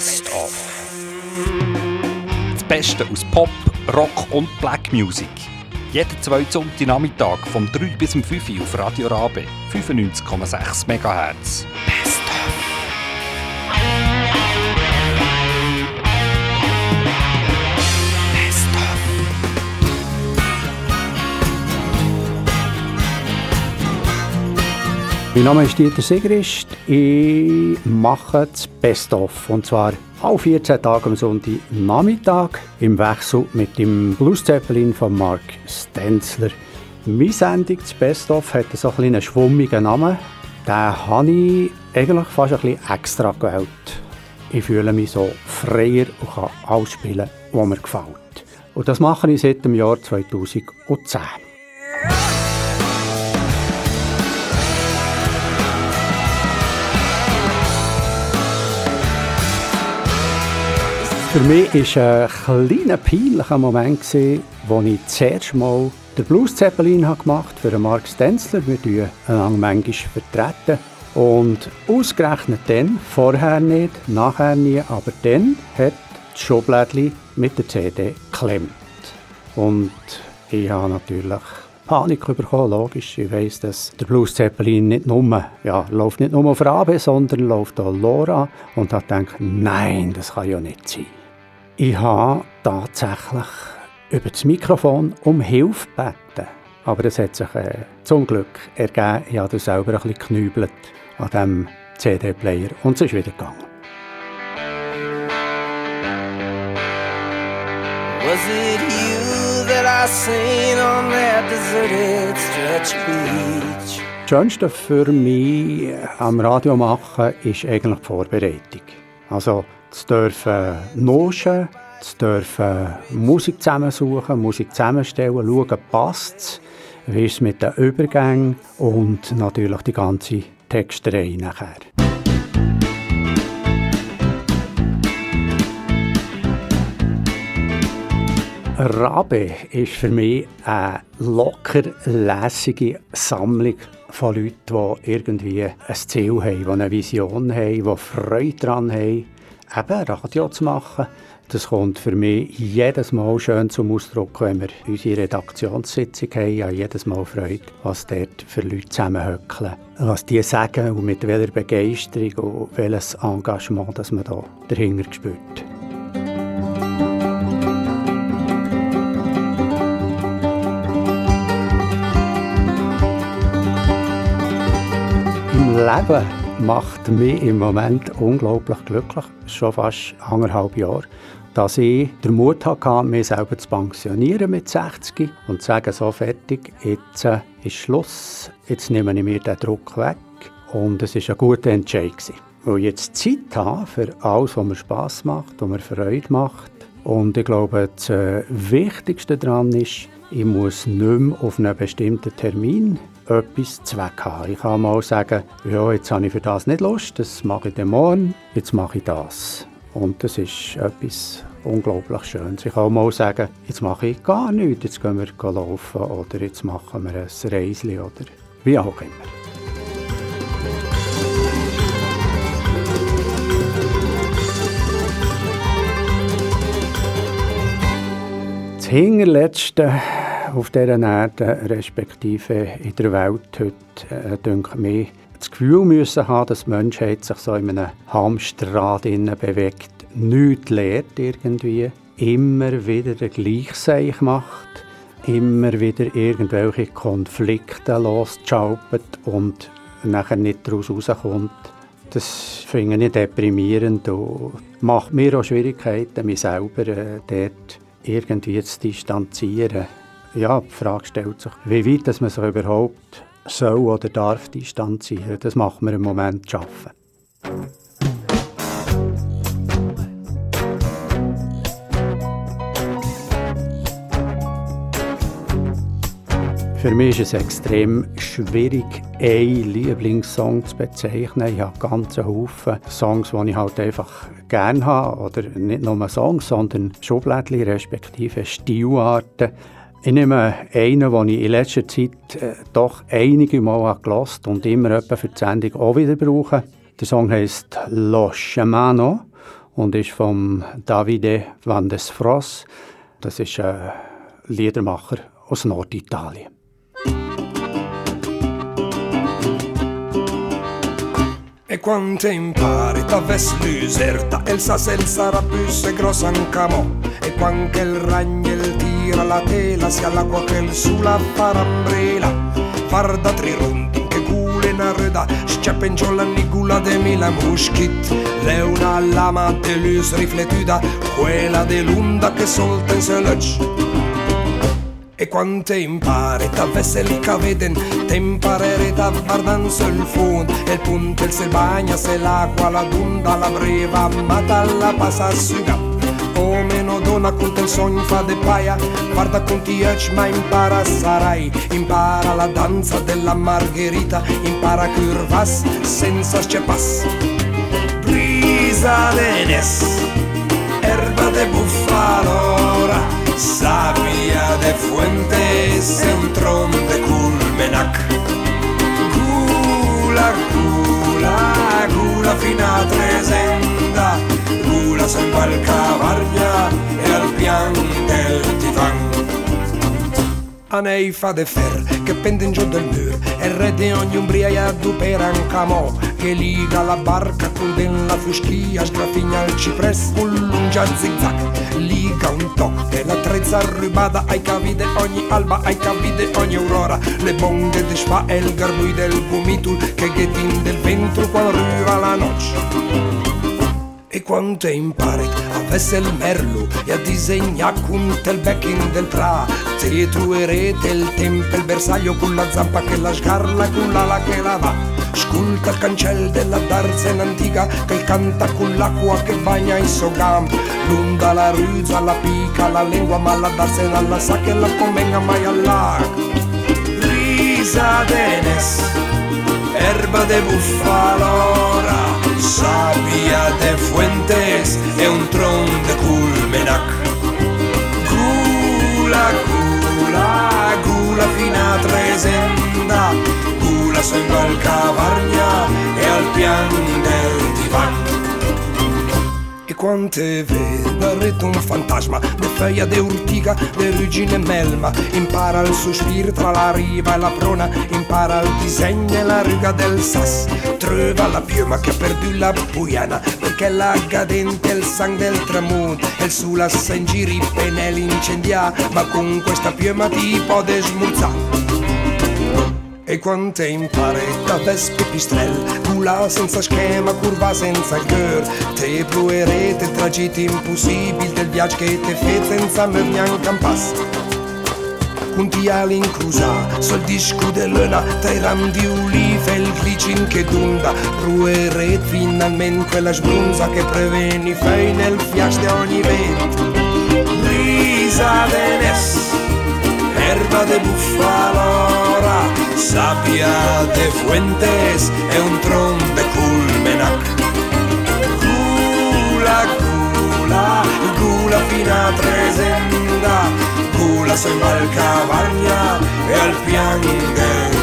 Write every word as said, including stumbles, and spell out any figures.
Best of. Das Beste aus Pop, Rock und Black Music. Jeden zweiten Sonntagnachmittag vom drei bis um fünf Uhr auf Radio Rabe, fünfundneunzig Komma sechs Megahertz. Best of. Best of. Mein Name ist Dieter Sigrist. Ich mache das Best of. Und zwar alle vierzehn Tage am Sonntagnachmittag im Wechsel mit dem Blues Zeppelin von Mark Stenzler. Meine Sendung, das Best of, hat so einen schwummigen Namen. Den habe ich eigentlich fast ein bisschen extra gewählt. Ich fühle mich so freier und kann alles spielen, was mir gefällt. Und das mache ich seit dem Jahr zweitausendzehn. Für mich war es ein kleiner, peinlicher Moment, als ich das erste Mal den Blues Zeppelin gemacht habe für Mark Stenzler. Wir vertreten einander manchmal vertreten. Und ausgerechnet dann, vorher nicht, nachher nie, aber dann hat das Schublädchen mit der C D geklemmt. Und ich habe natürlich Panik bekommen, logisch. Ich weiss, dass der Blues Zeppelin nicht nur, ja, läuft nicht nur auf Rabe, sondern läuft auch Lora. Und habe gedacht, nein, das kann ja nicht sein. Ich habe tatsächlich über das Mikrofon um Hilfe gebeten. Aber es hat sich äh, zum Glück ergeben. Ich habe selber ein bisschen geknübelt an diesem C D-Player und es ist wieder gegangen. Was it you that I seen on that deserted stretch beach? Das Schönste für mich am Radio machen ist eigentlich die Vorbereitung. Also zu dürfen noschen, zu dürfen Musik zusammensuchen, Musik zusammenstellen, schauen, passt es, wie ist es mit den Übergängen und natürlich die ganze Texterei nachher. Rabe ist für mich eine locker lässige Sammlung von Leuten, die irgendwie ein Ziel haben, die eine Vision haben, die Freude daran haben, eben Radio zu machen. Das kommt für mich jedes Mal schön zum Ausdruck, wenn wir unsere Redaktionssitzung haben. Ich habe jedes Mal Freude, was dort für Leute zusammenhöckeln, was die sagen und mit welcher Begeisterung und welches Engagement das man da dahinter spürt. Im Leben macht mich im Moment unglaublich glücklich, schon fast anderthalb Jahre, dass ich den Mut hatte, mich selber zu pensionieren mit sechzig und zu sagen, so fertig, jetzt äh, ist Schluss, jetzt nehme ich mir den Druck weg und es war ein guter Entscheid gewesen. Weil ich jetzt Zeit habe für alles, was mir Spass macht, was mir Freude macht und ich glaube, das äh, Wichtigste daran ist, ich muss nicht mehr auf einen bestimmten Termin etwas zu Zweck haben. Ich kann mal sagen, ja, jetzt habe ich für das nicht Lust, das mache ich dann morgen, jetzt mache ich das. Und das ist etwas unglaublich Schönes. Ich kann auch mal sagen, jetzt mache ich gar nichts, jetzt gehen wir laufen oder jetzt machen wir ein Reisli oder wie auch immer. Das Hinterletzte auf dieser Erde, respektive in der Welt heute, äh, denke ich, das Gefühl müssen haben, dass die Menschheit sich so in einem Hamsterrad bewegt, nichts lernt irgendwie, immer wieder den Gleichseich macht, immer wieder irgendwelche Konflikte losschalpert und nachher nicht daraus rauskommt. Das finde ich deprimierend und macht mir auch Schwierigkeiten, mich selber äh, dort irgendwie zu distanzieren. Ja, die Frage stellt sich, wie weit dass man sich überhaupt soll oder darf distanzieren. Das macht man im Moment zu arbeiten. Für mich ist es extrem schwierig, einen Lieblingssong zu bezeichnen. Ich habe ganz einen Haufen Songs, die ich halt einfach gerne habe. Oder nicht nur Songs, sondern Schublädchen, respektive Stilarten. Ich nehme einen, den ich in letzter Zeit äh, doch einige Mal gehört und immer etwa für die Sendung auch wieder brauche. Der Song heisst «Lo Scemano» und ist vom Davide van des Fros. Das ist ein Liedermacher aus Norditalien. E quante impari t'avess l'userta, el sa senza rapus e grossa ancamo. E quando il ragnel tira la tela, sia l'acqua che il sulla farambrela. Far da tri rundi che gule na röda, sciapenciola nigula de mila muschit. Leuna lama de luz riflettuda, quella de l'unda che solta in selöc. E quante impari t'avesse lì che veden, te imparere da guardan sul fond. E il punto il se bagna, se l'acqua la dunda, la breva mata la passa suga. O meno donna con il sogno fa de paia, guarda con ti ec ma impara sarai. Impara la danza della margherita, impara curvas senza scepas. Brisa de nes, erba de bufalora, Sabia de fuentes e un tron de culmenac. Gula, gula, gula fina a tresenda, gula sembra il cavarnia e al pian del divan. Anei fa de fer che pende in giù del mur, e il re di ogni umbriaia dupera un camò che liga la barca con della fuschia, sgrafigna il cipress con lungia zigzag, liga un toc della trezza rubata ai cavi de ogni alba, ai cavi de ogni aurora, le bonde de schwa e il garbui del gomitul che ghetin del ventru quando arriva la noce. E quante impari avesse il merlo e a disegnare con tel becking del pra, te truerete il tempo il bersaglio con la zampa che la sgarla con l'ala che la va. Sculta il cancel della darzen antica che canta con l'acqua che bagna il suo gam. L'onda, la ruzza, la pica, la lingua, ma la darzen alla sa che la convenga mai all'ac. Risa denes, erba de bufalora, sabia de fuentes e un tron de culmenac. Gula, gula, gula fina a tresenda, gula sembra al cavarnia e al pian del divan. E quante veda rete un fantasma, de feia de urtiga, de ruggine melma. Impara il sospir tra la riva e la prona, impara il disegno e la riga del sas. Trova la piuma che ha perduto la puiana, perché la cadente il sangue del tramonto. E il sulla sa in giri pennelli incendia, ma con questa piuma ti può smuzzare. E quante impare da vespe pistrel, gula senza schema, curva senza cœur. Te pruerete tragiti impossibili del viaggio che te fe senza me neanche un pass. Punti all'incrusa, sul disco dell'una, tra i ram di ulive, il glicin che dunda. Pruerete finalmente quella sbrunza che preveni fei nel fiac di ogni vento. Brisa de nes, erba de bufalora, sabia de fuentes e un tron de culmenac. Gula, gula, gula fina a tresenda, gula sembra il cavarnia e al pian del